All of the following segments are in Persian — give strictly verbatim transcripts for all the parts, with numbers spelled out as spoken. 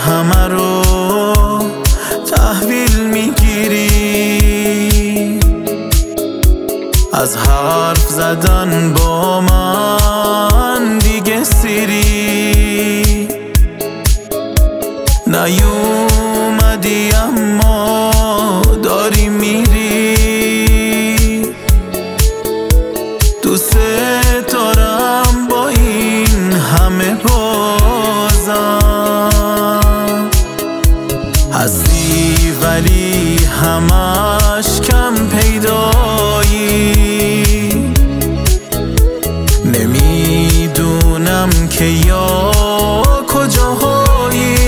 همه رو تحویل میگیری، از حرف زدن با من دیگه سیری نیومدی اما داری میری. دوست دارم با این همه بازم هستی ولی همش کم پیدایی، نمیدونم که یا کجاهایی،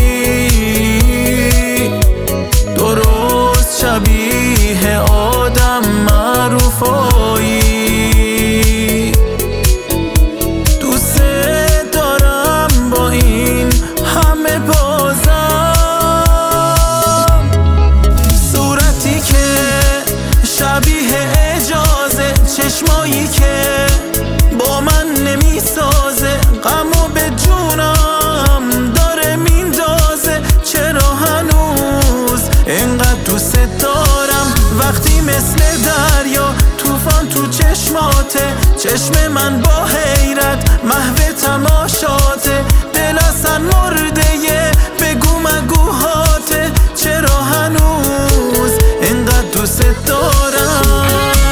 درست شبیه آدم معروفایی. دوست دارم با این همه بازم صورتی که شبیه اجازه، چشمایی که با من نمیسازه، غمو به جونم داره میندازه. چرا هنوز اینقدر دوست دارم وقتی مثل دریا طوفان تو چشماته، چشم من با حیرت محو تماشاته، دل اصلا مرده بگو مگوهاته. چرا هنوز اینقدر دوست دارم.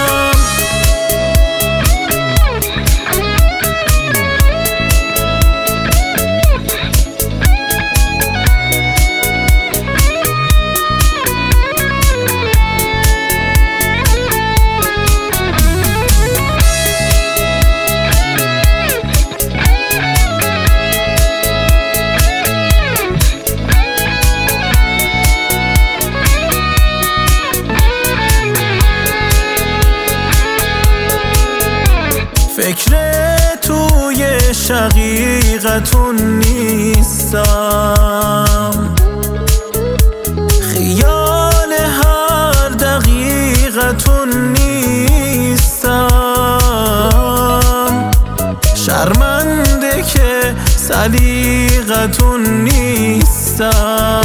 فکر توی شقیقتون نیستم، خیال هر دقیقتون نیستم، شرمنده که سلیقتون نیستم.